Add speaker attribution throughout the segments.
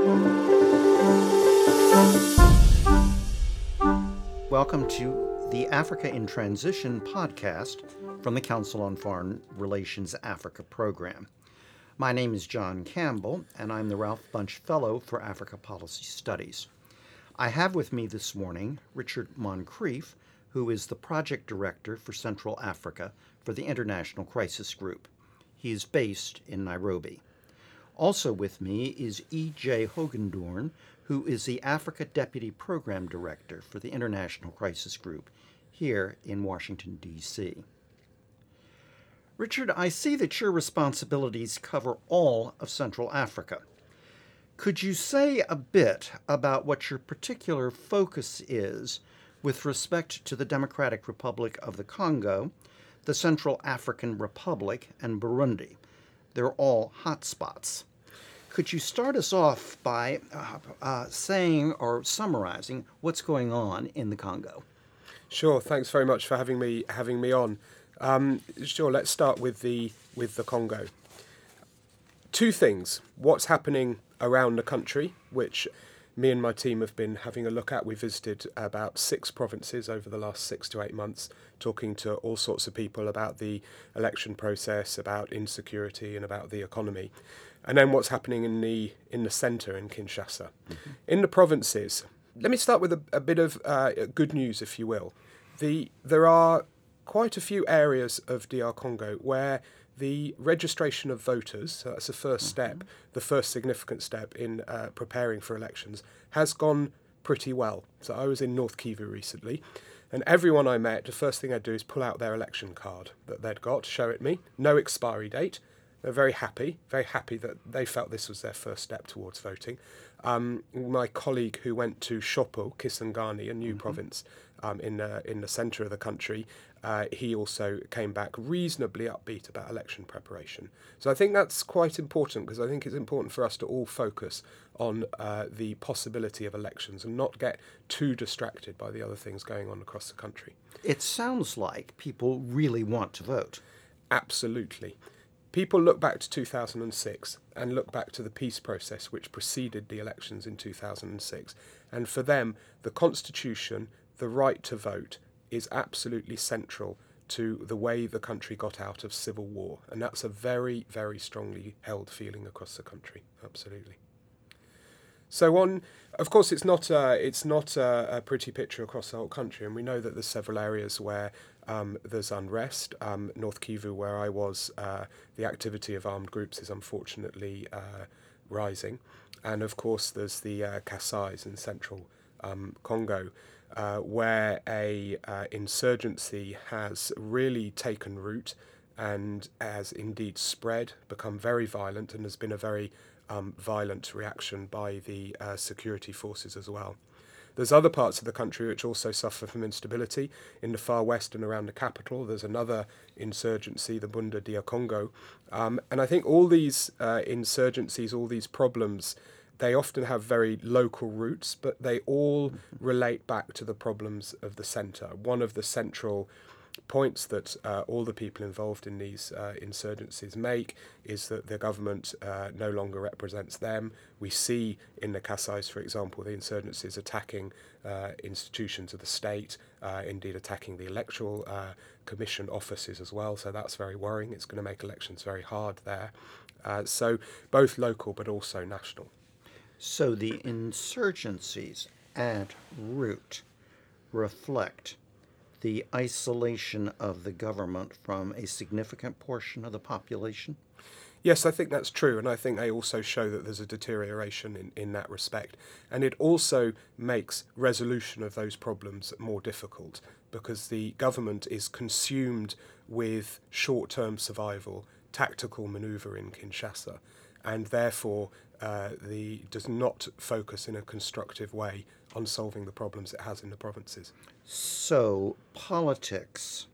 Speaker 1: Welcome to the Africa in Transition podcast from the Council on Foreign Relations Africa program. My name is John Campbell, and I'm the Ralph Bunche Fellow for Africa Policy Studies. I have with me this morning Richard Moncrief, who is the Project Director for Central Africa for the International Crisis Group. He is based in Nairobi. Also with me is E.J. Hogendorn, who is the Africa Deputy Program Director for the International Crisis Group here in Washington, D.C. Richard, I see that your responsibilities cover all of Central Africa. Could you say a bit about what your particular focus is with respect to the Democratic Republic of the Congo, the Central African Republic, and Burundi? They're all hotspots. Could you start us off by saying or summarizing what's going on in the Congo?
Speaker 2: Sure. Thanks very much for having me on. Sure. Let's start with the Congo. Two things: what's happening around the country, which me and my team have been having a look at. We visited about 6 provinces over the last 6 to 8 months, talking to all sorts of people about the election process, about insecurity, and about the economy. And then what's happening in the centre in Kinshasa. Mm-hmm. In the provinces, let me start with a bit of good news, if you will. There are quite a few areas of DR Congo where the registration of voters, so that's the first step, the first significant step in preparing for elections, has gone pretty well. So I was in North Kivu recently, and everyone I met, the first thing I'd do is pull out their election card that they'd got, show it me, no expiry date. They're very happy that they felt this was their first step towards voting. My colleague who went to Shopo, Kisangani, a new province in the centre of the country, he also came back reasonably upbeat about election preparation. So I think that's quite important, because I think it's important for us to all focus on the possibility of elections and not get too distracted by the other things going on across the country.
Speaker 1: It sounds like people really want to vote.
Speaker 2: Absolutely. People look back to 2006 and look back to the peace process which preceded the elections in 2006. And for them, the Constitution, the right to vote, is absolutely central to the way the country got out of civil war. And that's a very, very strongly held feeling across the country. Absolutely. So of course, it's not a pretty picture across the whole country. And we know that there's several areas where there's unrest. North Kivu, where I was, the activity of armed groups is unfortunately rising. And of course, there's the Kasais in central Congo, where a insurgency has really taken root and has indeed spread, become very violent, and has been a very violent reaction by the security forces as well. There's other parts of the country which also suffer from instability. In the far west and around the capital, there's another insurgency, the Bunda Dia Congo. And I think all these insurgencies, all these problems, they often have very local roots, but they all relate back to the problems of the centre. One of the central points that all the people involved in these insurgencies make is that the government no longer represents them. We see in the Kasais, for example, the insurgencies attacking institutions of the state, indeed attacking the electoral commission offices as well. So that's very worrying. It's going to make elections very hard there. So both local but also national.
Speaker 1: So the insurgencies at root reflect the isolation of the government from a significant portion of the population?
Speaker 2: Yes, I think that's true, and I think they also show that there's a deterioration in that respect. And it also makes resolution of those problems more difficult, because the government is consumed with short-term survival, tactical manoeuvre in Kinshasa, and therefore does not focus in a constructive way on solving the problems it has in the provinces.
Speaker 1: So politics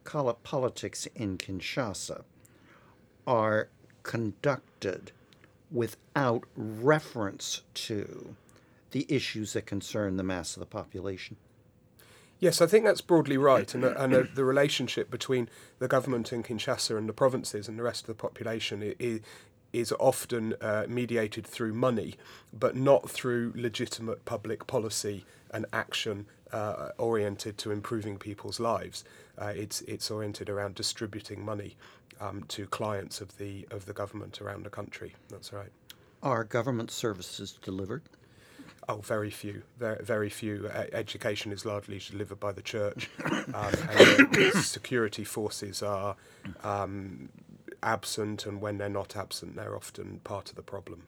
Speaker 1: in Kinshasa, are conducted without reference to the issues that concern the mass of the population?
Speaker 2: Yes, I think that's broadly right, and the relationship between the government in Kinshasa and the provinces and the rest of the population is often mediated through money, but not through legitimate public policy and action oriented to improving people's lives. It's oriented around distributing money to clients of the government around the country. That's right.
Speaker 1: Are government services delivered?
Speaker 2: Oh, very few. Very few. Education is largely delivered by the church, and security forces are absent, and when they're not absent, they're often part of the problem.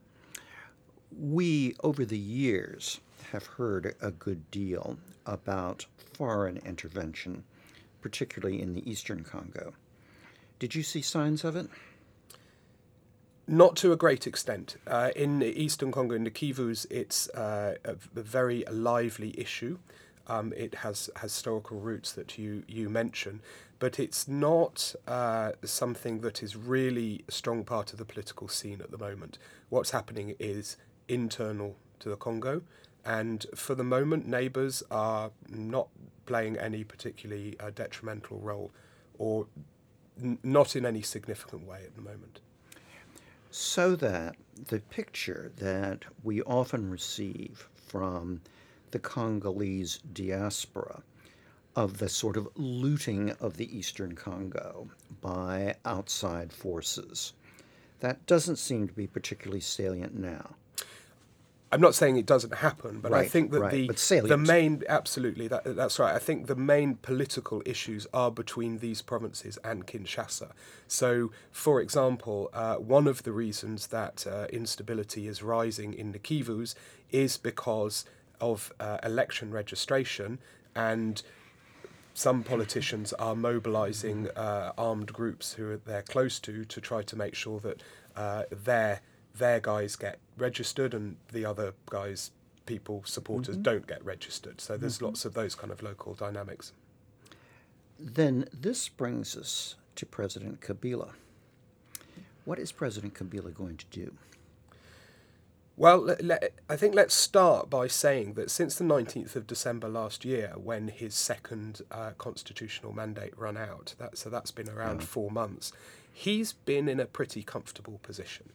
Speaker 1: We, over the years, have heard a good deal about foreign intervention, particularly in the eastern Congo. Did you see signs of it?
Speaker 2: Not to a great extent. In the eastern Congo, in the Kivus, it's a very lively issue. It has historical roots that you mention, but it's not something that is really a strong part of the political scene at the moment. What's happening is internal to the Congo, and for the moment, neighbours are not playing any particularly detrimental role, or not in any significant way at the moment.
Speaker 1: So that the picture that we often receive from the Congolese diaspora of the sort of looting of the eastern Congo by outside forces, that doesn't seem to be particularly salient now.
Speaker 2: I'm not saying it doesn't happen, but
Speaker 1: right,
Speaker 2: I think that the main, absolutely, that's right. I think the main political issues are between these provinces and Kinshasa. So, for example, one of the reasons that instability is rising in the Kivus is because of election registration, and some politicians are mobilising armed groups who they're close to try to make sure that their guys get registered and the other guys, supporters, don't get registered. So there's lots of those kind of local dynamics.
Speaker 1: Then this brings us to President Kabila. What is President Kabila going to do?
Speaker 2: Well, I think let's start by saying that since the 19th of December last year, when his second constitutional mandate ran out, that's been around 4 months, he's been in a pretty comfortable position.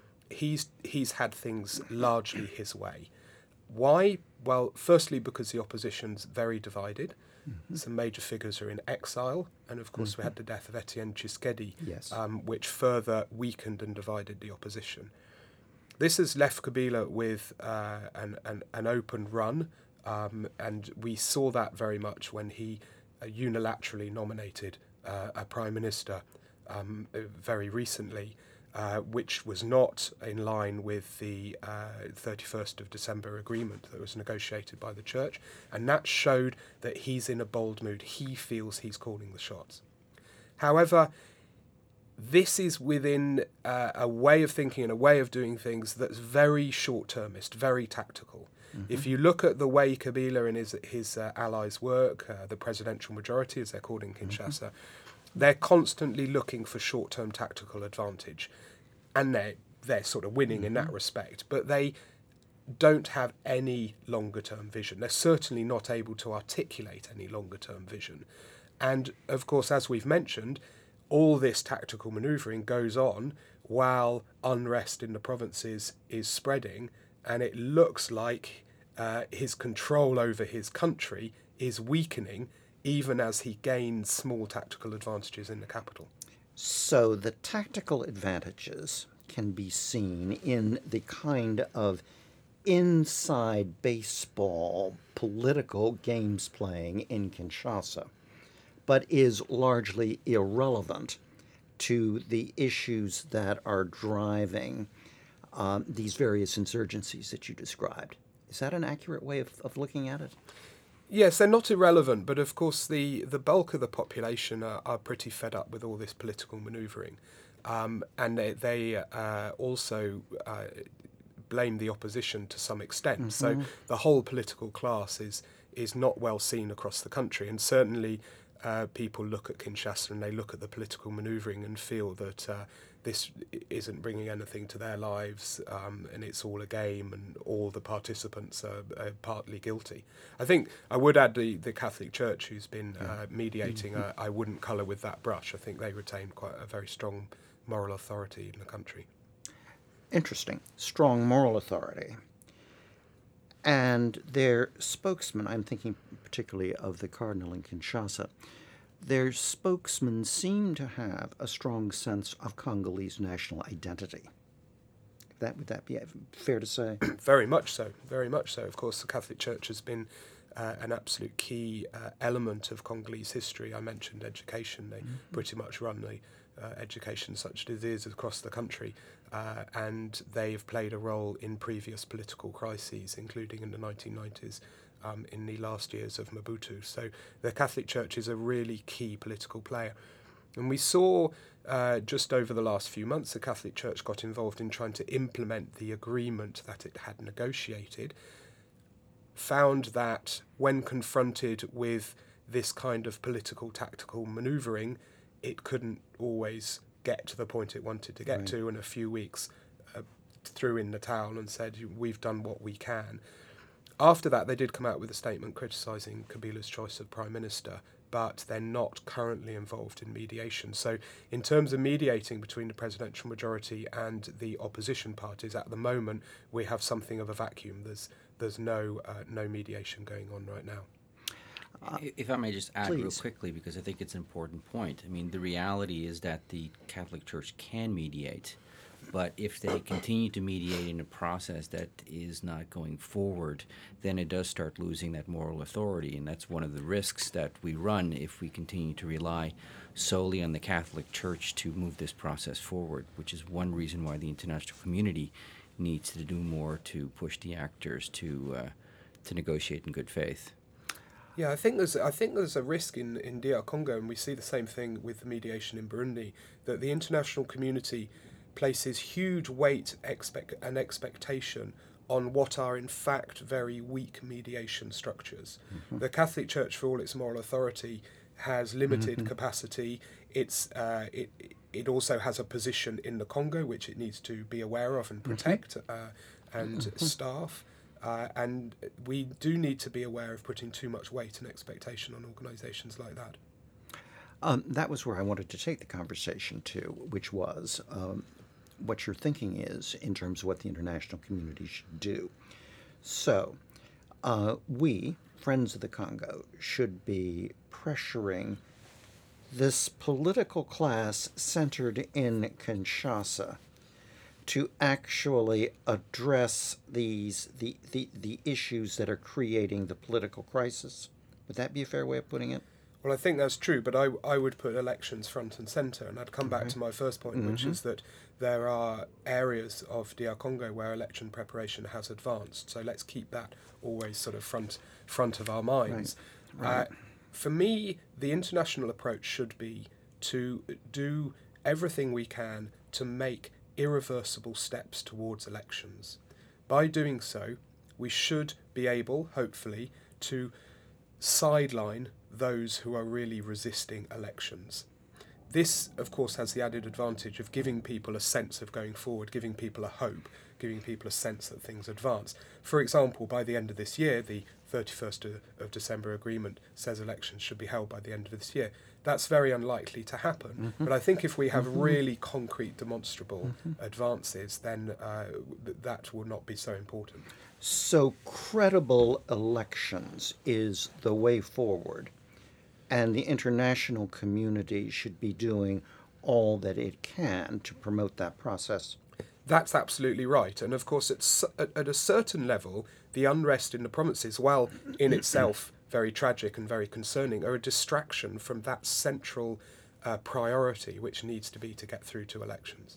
Speaker 2: He's had things largely his way. Why? Well, firstly, because the opposition's very divided. Some major figures are in exile, and of course we had the death of Etienne Tshisekedi, which further weakened and divided the opposition. This has left Kabila with an open run, and we saw that very much when he unilaterally nominated a prime minister very recently, which was not in line with the 31st of December agreement that was negotiated by the church, and that showed that he's in a bold mood. He feels he's calling the shots. However, this is within a way of thinking and a way of doing things that's very short-termist, very tactical. If you look at the way Kabila and his allies work, the presidential majority, as they're called in Kinshasa, they're constantly looking for short-term tactical advantage, and they're sort of winning in that respect. But they don't have any longer-term vision. They're certainly not able to articulate any longer-term vision. And, of course, as we've mentioned, all this tactical manoeuvring goes on while unrest in the provinces is spreading, and it looks like his control over his country is weakening, even as he gains small tactical advantages in the capital.
Speaker 1: So the tactical advantages can be seen in the kind of inside baseball political games playing in Kinshasa, but is largely irrelevant to the issues that are driving these various insurgencies that you described. Is that an accurate way of looking at it?
Speaker 2: Yes, they're not irrelevant, but of course the bulk of the population are pretty fed up with all this political manoeuvring. And they also blame the opposition to some extent. So the whole political class is not well seen across the country, and certainly people look at Kinshasa and they look at the political manoeuvring and feel that this isn't bringing anything to their lives, and it's all a game, and all the participants are partly guilty. I think I would add the Catholic Church, who's been mediating. I wouldn't colour with that brush. I think they retain quite a very strong moral authority in the country.
Speaker 1: Interesting. Strong moral authority. And their spokesman, I'm thinking particularly of the cardinal in Kinshasa, their spokesman seemed to have a strong sense of Congolese national identity. Would that be fair to say?
Speaker 2: Very much so, very much so. Of course, the Catholic Church has been an absolute key element of Congolese history. I mentioned education. They pretty much run the education such as it is across the country, and they've played a role in previous political crises, including in the 1990s, in the last years of Mobutu. So the Catholic Church is a really key political player. And we saw just over the last few months, the Catholic Church got involved in trying to implement the agreement that it had negotiated, found that when confronted with this kind of political tactical manoeuvring, it couldn't always get to the point it wanted to get to, in a few weeks threw in the towel and said, we've done what we can. After that, they did come out with a statement criticising Kabila's choice of Prime Minister, but they're not currently involved in mediation. So in terms of mediating between the presidential majority and the opposition parties, at the moment, we have something of a vacuum. There's no mediation going on right now.
Speaker 3: If I may just add
Speaker 1: Please.
Speaker 3: real quickly, because I think it's an important point. I mean, the reality is that the Catholic Church can mediate, but if they continue to mediate in a process that is not going forward, then it does start losing that moral authority, and that's one of the risks that we run if we continue to rely solely on the Catholic Church to move this process forward, which is one reason why the international community needs to do more to push the actors to negotiate in good faith.
Speaker 2: Yeah, I think there's a risk in DR Congo, and we see the same thing with the mediation in Burundi, that the international community places huge weight and expectation on what are in fact very weak mediation structures. Mm-hmm. The Catholic Church, for all its moral authority, has limited capacity. It also has a position in the Congo which it needs to be aware of and protect and staff. And we do need to be aware of putting too much weight and expectation on organisations like that.
Speaker 1: That was where I wanted to take the conversation to, which was what your thinking is in terms of what the international community should do. So we, Friends of the Congo, should be pressuring this political class centered in Kinshasa to actually address the issues that are creating the political crisis. Would that be a fair way of putting it?
Speaker 2: Well, I think that's true, but I would put elections front and centre, and I'd come back to my first point, which is that there are areas of DR Congo where election preparation has advanced, so let's keep that always sort of front of our minds. Right. For me, the international approach should be to do everything we can to make irreversible steps towards elections. By doing so, we should be able, hopefully, to sideline those who are really resisting elections. This, of course, has the added advantage of giving people a sense of going forward, giving people a hope, giving people a sense that things advance. For example, by the end of this year, the 31st of December agreement says elections should be held by the end of this year. That's very unlikely to happen. But I think if we have really concrete, demonstrable advances, then that will not be so important.
Speaker 1: So credible elections is the way forward, and the international community should be doing all that it can to promote that process.
Speaker 2: That's absolutely right. And of course, at a certain level, the unrest in the provinces, while in itself very tragic and very concerning, are a distraction from that central priority which needs to be to get through to elections.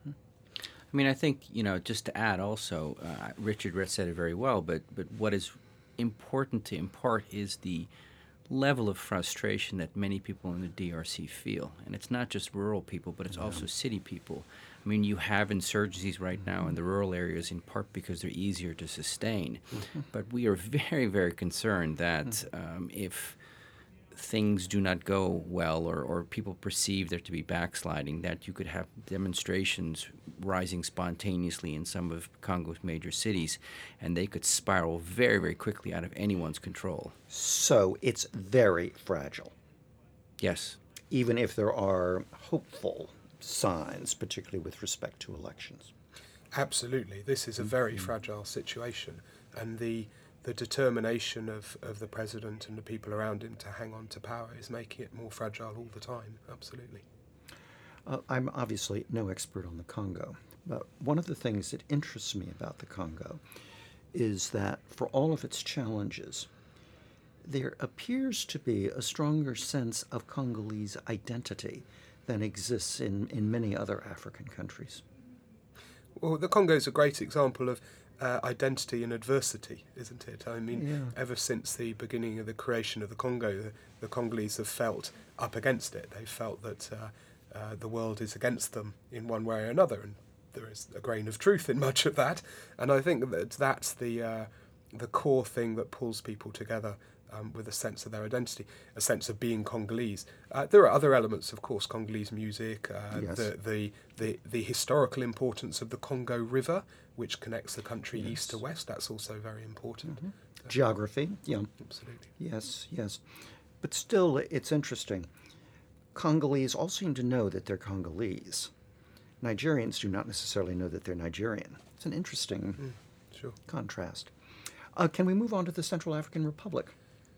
Speaker 3: I mean, I think, just to add also, Richard said it very well, but what is important to impart is the level of frustration that many people in the DRC feel. And it's not just rural people, but it's also city people. I mean, you have insurgencies right now in the rural areas in part because they're easier to sustain. But we are very, very concerned that if things do not go well or people perceive there to be backsliding, that you could have demonstrations rising spontaneously in some of Congo's major cities, and they could spiral very, very quickly out of anyone's control.
Speaker 1: So it's very fragile.
Speaker 3: Yes.
Speaker 1: Even if there are hopeful signs, particularly with respect to elections.
Speaker 2: Absolutely. This is a very fragile situation, and the determination of the president and the people around him to hang on to power is making it more fragile all the time. Absolutely.
Speaker 1: I'm obviously no expert on the Congo, but one of the things that interests me about the Congo is that for all of its challenges, there appears to be a stronger sense of Congolese identity than exists in many other African countries.
Speaker 2: Well, the Congo is a great example of identity and adversity, isn't it? I mean, ever since the beginning of the creation of the Congo, the Congolese have felt up against it. They felt that the world is against them in one way or another, and there is a grain of truth in much of that. And I think that that's the core thing that pulls people together with a sense of their identity, a sense of being Congolese. There are other elements, of course, Congolese music,
Speaker 1: Yes.
Speaker 2: the historical importance of the Congo River, which connects the country east to west. That's also very important.
Speaker 1: Geography, yeah.
Speaker 2: Absolutely.
Speaker 1: Yes, yes. But still, it's interesting. Congolese all seem to know that they're Congolese. Nigerians do not necessarily know that they're Nigerian. It's an interesting
Speaker 2: Sure.
Speaker 1: contrast. Can we move on to the Central African Republic?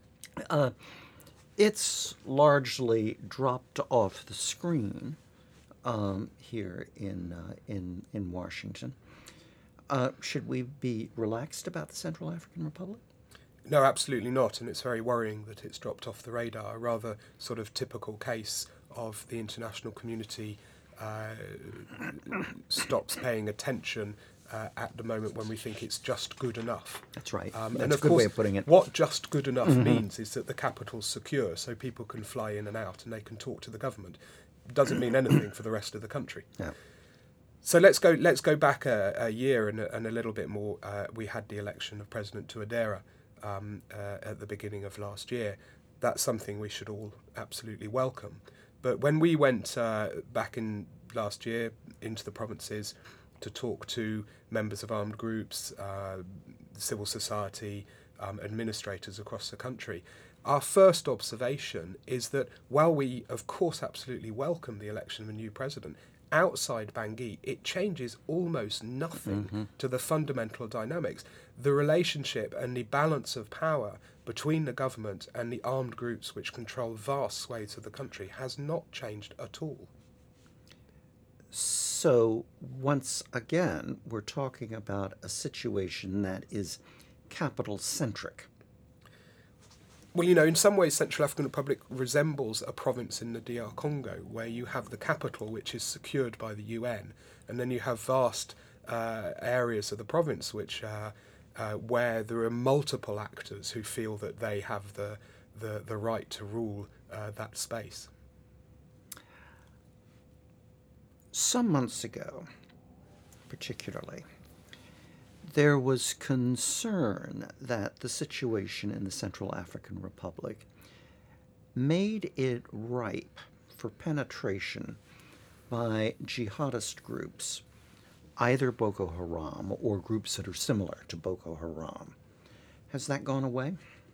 Speaker 1: It's largely dropped off the screen here in Washington. Should we be relaxed about the Central African Republic?
Speaker 2: No, absolutely not, and it's very worrying that it's dropped off the radar. A rather sort of typical case of the international community stops paying attention at the moment when we think it's just good enough.
Speaker 1: That's right.
Speaker 2: And
Speaker 1: That's a
Speaker 2: of
Speaker 1: good
Speaker 2: course,
Speaker 1: way of putting it.
Speaker 2: what just good enough means is that the capital's secure, so people can fly in and out and they can talk to the government. It doesn't mean anything for the rest of the country.
Speaker 1: Yeah.
Speaker 2: So let's go back a year and a little bit more. We had the election of President Touadéra at the beginning of last year. That's something we should all absolutely welcome. But when we went back in last year into the provinces to talk to members of armed groups, civil society, administrators across the country, our first observation is that while we, of course, absolutely welcome the election of a new president, outside Bangui, it changes almost nothing to the fundamental dynamics. The relationship and the balance of power between the government and the armed groups which control vast swathes of the country has not changed at all.
Speaker 1: So, once again, we're talking about a situation that is capital-centric.
Speaker 2: Well, you know, in some ways, Central African Republic resembles a province in the DR Congo, where you have the capital, which is secured by the UN, and then you have vast areas of the province which where there are multiple actors who feel that they have the right to rule that space.
Speaker 1: Some months ago, particularly, there was concern that the situation in the Central African Republic made it ripe for penetration by jihadist groups, either Boko Haram or groups that are similar to Boko Haram. Has that gone away?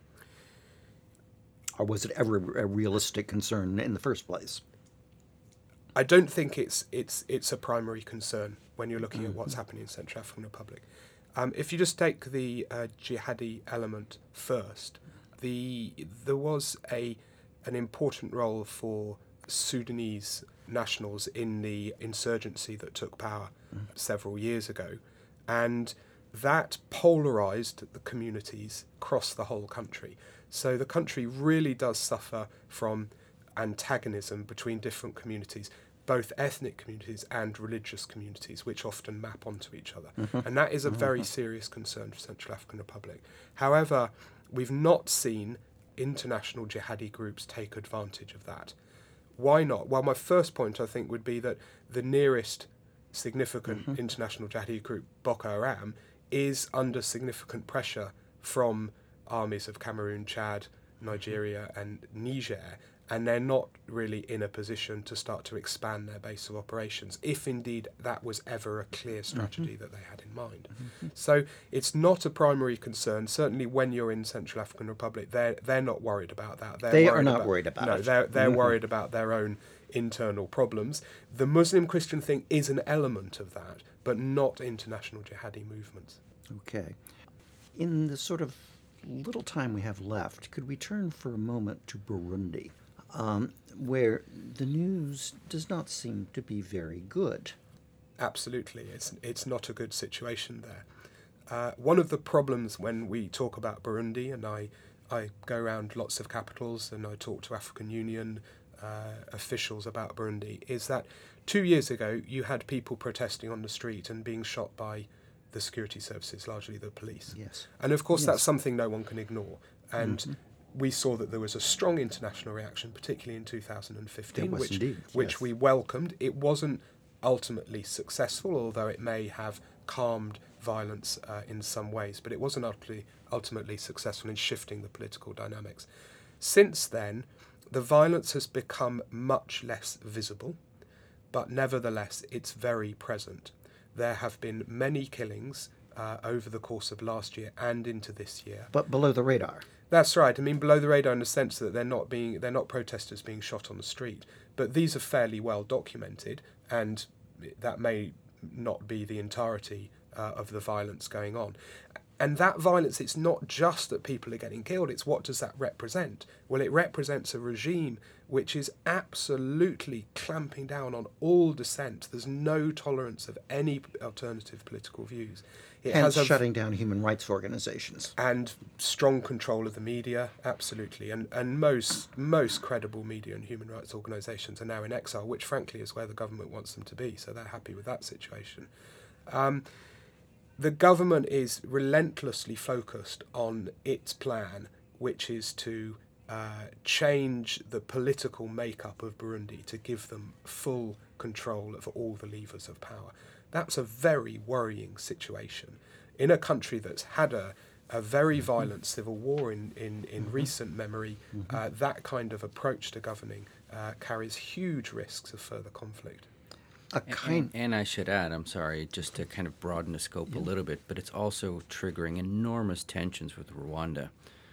Speaker 1: Or was it ever a realistic concern in the first place?
Speaker 2: I don't think it's a primary concern when you're looking at what's happening in Central African Republic. If you just take the jihadi element first, there was an important role for Sudanese nationals in the insurgency that took power several years ago, and that polarised the communities across the whole country. So the country really does suffer from antagonism between different communities, both ethnic communities and religious communities, which often map onto each other. And that is a very serious concern for Central African Republic. However, we've not seen international jihadi groups take advantage of that. Why not? Well, my first point, I think, would be that the nearest significant international jihadi group, Boko Haram, is under significant pressure from armies of Cameroon, Chad, Nigeria and Niger, and they're not really in a position to start to expand their base of operations, if indeed that was ever a clear strategy that they had in mind. So it's not a primary concern. Certainly when you're in Central African Republic, they're not worried about that.
Speaker 1: They are not worried about it.
Speaker 2: No, they're worried about their own internal problems. The Muslim-Christian thing is an element of that, but not international jihadi movements.
Speaker 1: Okay. In the sort of little time we have left, could we turn for a moment to Burundi, where the news does not seem to be very good?
Speaker 2: Absolutely. It's not a good situation there. One of the problems when we talk about Burundi, and I go around lots of capitals and I talk to African Union officials about Burundi, is that 2 years ago you had people protesting on the street and being shot by the security services, largely the police.
Speaker 1: Yes.
Speaker 2: And of course
Speaker 1: Yes.
Speaker 2: that's something no one can ignore. And we saw that there was a strong international reaction, particularly in 2015,
Speaker 1: There was indeed,
Speaker 2: which
Speaker 1: yes.
Speaker 2: we welcomed. It wasn't ultimately successful, although it may have calmed violence in some ways, but it wasn't ultimately successful in shifting the political dynamics. Since then, the violence has become much less visible, but nevertheless it's very present. There have been many killings over the course of last year and into this year.
Speaker 1: But below the radar.
Speaker 2: That's right. I mean, below the radar in the sense that they're not protesters being shot on the street, but these are fairly well documented, and that may not be the entirety of the violence going on. And that violence, it's not just that people are getting killed, it's what does that represent? Well, it represents a regime which is absolutely clamping down on all dissent. There's no tolerance of any alternative political views. It
Speaker 1: Hence
Speaker 2: has
Speaker 1: shutting down human rights organizations.
Speaker 2: and strong control of the media, absolutely. And most credible media and human rights organisations are now in exile, which frankly is where the government wants them to be, so they're happy with that situation. The government is relentlessly focused on its plan, which is to change the political makeup of Burundi to give them full control of all the levers of power. That's a very worrying situation. In a country that's had a very violent civil war in recent memory, that kind of approach to governing carries huge risks of further conflict.
Speaker 3: And I should add, I'm sorry, just to kind of broaden the scope a little bit, but it's also triggering enormous tensions with Rwanda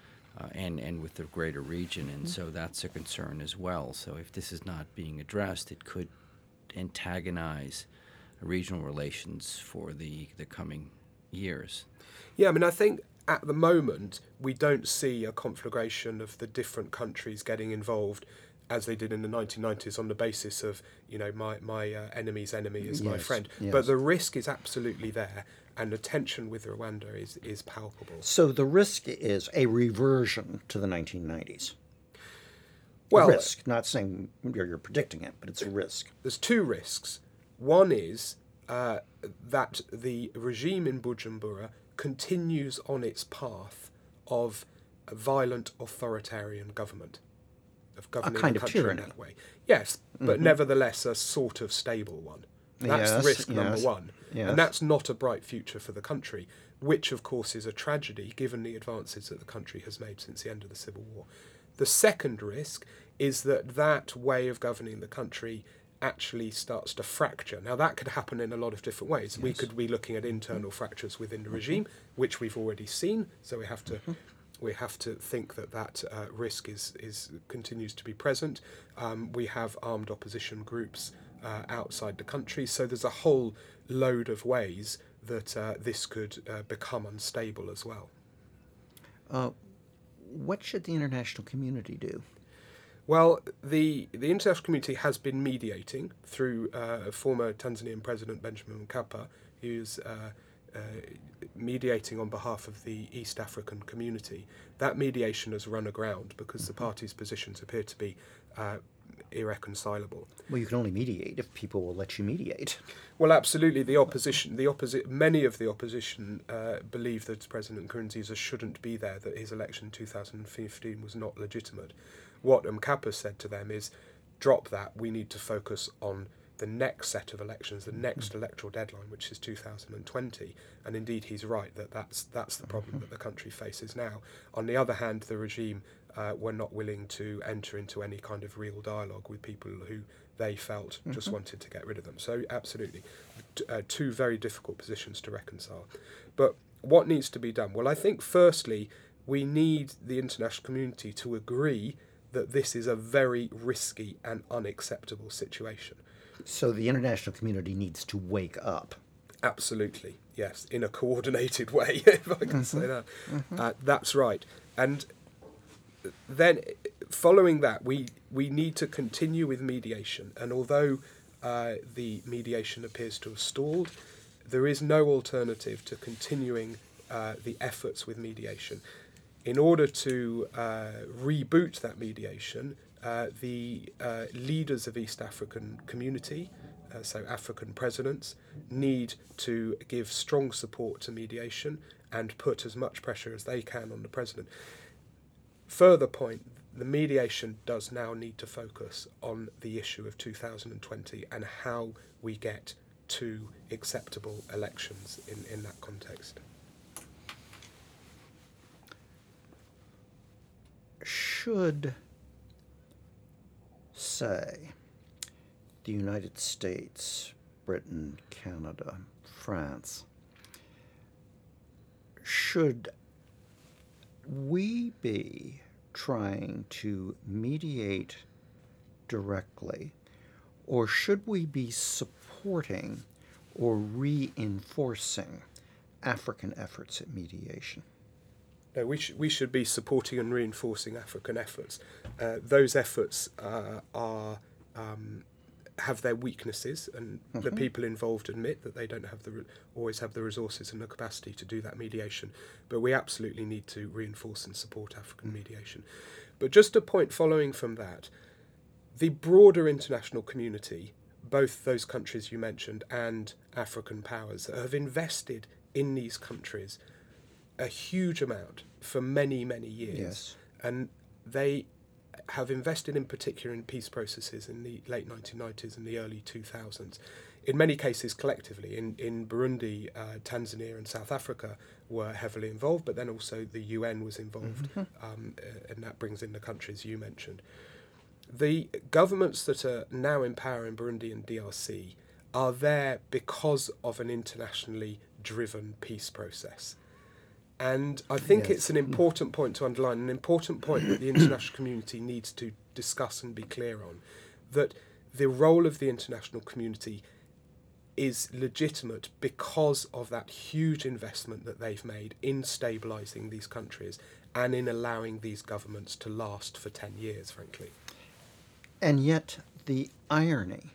Speaker 3: and with the greater region, and so that's a concern as well. So if this is not being addressed, it could antagonize regional relations for the coming years.
Speaker 2: Yeah, I mean, I think at the moment we don't see a conflagration of the different countries getting involved as they did in the 1990s on the basis of, my enemy's enemy is my
Speaker 1: Yes,
Speaker 2: friend.
Speaker 1: yes.
Speaker 2: But the risk is absolutely there, and the tension with Rwanda is palpable.
Speaker 1: So the risk is a reversion to the 1990s.
Speaker 2: Well,
Speaker 1: Risk, not saying you're predicting it, but it's a risk.
Speaker 2: there's two risks. One is that the regime in Bujumbura continues on its path of a violent authoritarian government, of governing
Speaker 1: kind
Speaker 2: the
Speaker 1: of
Speaker 2: country
Speaker 1: tyranny.
Speaker 2: in that way. Yes, but nevertheless a sort of stable one. That's
Speaker 1: Yes,
Speaker 2: risk number
Speaker 1: yes,
Speaker 2: one.
Speaker 1: yes.
Speaker 2: And that's not a bright future for the country, which of course is a tragedy given the advances that the country has made since the end of the Civil War. The second risk is that way of governing the country actually starts to fracture. Now that could happen in a lot of different ways. We could be looking at internal fractures within the regime, which we've already seen, so we have to think that risk continues to be present. We have armed opposition groups outside the country, so there's a whole load of ways that this could become unstable as well.
Speaker 1: What should the international community do?
Speaker 2: Well, the international community has been mediating through former Tanzanian President Benjamin Mkapa, who's mediating on behalf of the East African community. That mediation has run aground because the parties' positions appear to be irreconcilable.
Speaker 1: Well, you can only mediate if people will let you mediate.
Speaker 2: Well, absolutely. Many of the opposition believe that President Nkurunziza shouldn't be there, that his election in 2015 was not legitimate. What Mkapa said to them is, drop that, we need to focus on the next set of elections, the next electoral deadline, which is 2020. And indeed, he's right that that's the problem that the country faces now. On the other hand, the regime were not willing to enter into any kind of real dialogue with people who they felt just wanted to get rid of them. So absolutely, two very difficult positions to reconcile. But what needs to be done? Well, I think firstly, we need the international community to agree that this is a very risky and unacceptable situation.
Speaker 1: So the international community needs to wake up.
Speaker 2: Absolutely, yes, in a coordinated way, if I can say that. That's right. And then, following that, we need to continue with mediation. And although the mediation appears to have stalled, there is no alternative to continuing the efforts with mediation. In order to reboot that mediation, the leaders of East African Community, so African presidents, need to give strong support to mediation and put as much pressure as they can on the president. Further point, the mediation does now need to focus on the issue of 2020 and how we get to acceptable elections in that context.
Speaker 1: Should, say, the United States, Britain, Canada, France, should we be trying to mediate directly, or should we be supporting or reinforcing African efforts at mediation?
Speaker 2: No, we should be supporting and reinforcing African efforts. Those efforts have their weaknesses, and the people involved admit that they don't have always have the resources and the capacity to do that mediation. But we absolutely need to reinforce and support African mediation. But just a point following from that, the broader international community, both those countries you mentioned and African powers, have invested in these countries a huge amount for many, many years.
Speaker 1: Yes.
Speaker 2: And they have invested in particular in peace processes in the late 1990s and the early 2000s. In many cases collectively. In Burundi, Tanzania and South Africa were heavily involved, but then also the UN was involved, and that brings in the countries you mentioned. The governments that are now in power in Burundi and DRC are there because of an internationally driven peace process. And I think it's an important point to underline, an important point that the international community needs to discuss and be clear on, that the role of the international community is legitimate because of that huge investment that they've made in stabilising these countries and in allowing these governments to last for 10 years, frankly.
Speaker 1: And yet, the irony,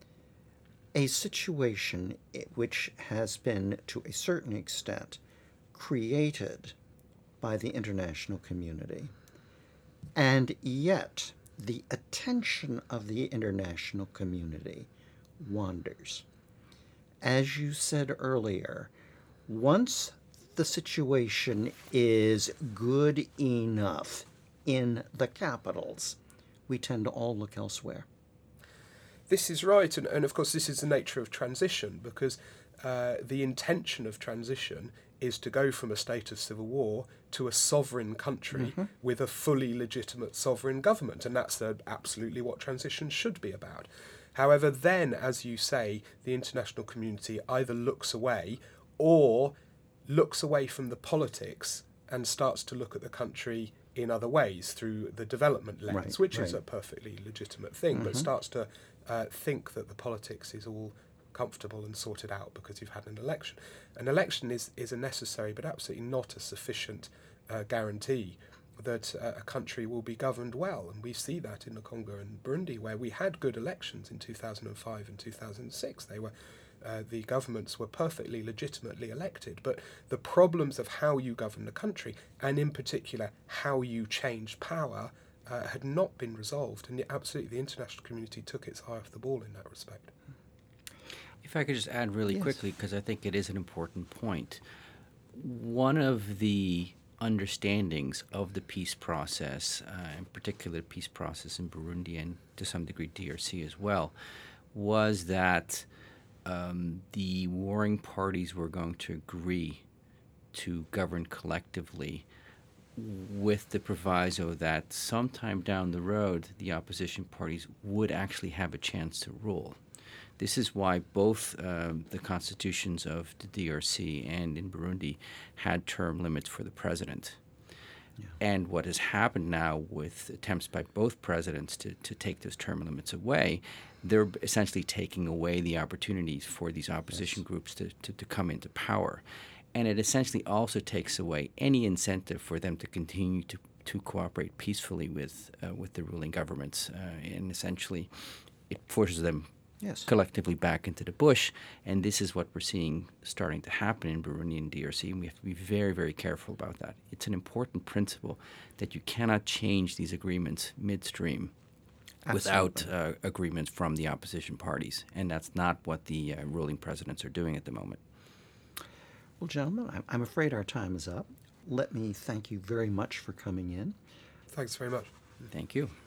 Speaker 1: a situation which has been, to a certain extent, created by the international community, and yet the attention of the international community wanders. As you said earlier, once the situation is good enough in the capitals, we tend to all look elsewhere.
Speaker 2: This is right, and of course this is the nature of transition, because the intention of transition is to go from a state of civil war to a sovereign country with a fully legitimate sovereign government, and that's absolutely what transition should be about. However, then, as you say, the international community either looks away or looks away from the politics and starts to look at the country in other ways through the development lens, which is a perfectly legitimate thing, but starts to think that the politics is all comfortable and sorted out because you've had an election. An election is a necessary but absolutely not a sufficient guarantee that a country will be governed well. And we see that in the Congo and Burundi, where we had good elections in 2005 and 2006. They were the governments were perfectly legitimately elected, but the problems of how you govern the country, and in particular how you change power, had not been resolved, and absolutely the international community took its eye off the ball in that respect.
Speaker 3: If I could just add really quickly, because I think it is an important point. One of the understandings of the peace process, in particular the peace process in Burundi and to some degree DRC as well, was that the warring parties were going to agree to govern collectively with the proviso that sometime down the road the opposition parties would actually have a chance to rule. This is why both the constitutions of the DRC and in Burundi had term limits for the president. And what has happened now with attempts by both presidents to take those term limits away, they're essentially taking away the opportunities for these opposition groups to come into power. And it essentially also takes away any incentive for them to continue to cooperate peacefully with the ruling governments. And essentially, it forces them collectively back into the bush. And this is what we're seeing starting to happen in Burundi and DRC. And we have to be very, very careful about that. It's an important principle that you cannot change these agreements midstream without agreements from the opposition parties. And that's not what the ruling presidents are doing at the moment.
Speaker 1: Well, gentlemen, I'm afraid our time is up. Let me thank you very much for coming in.
Speaker 2: Thanks very much.
Speaker 3: Thank you.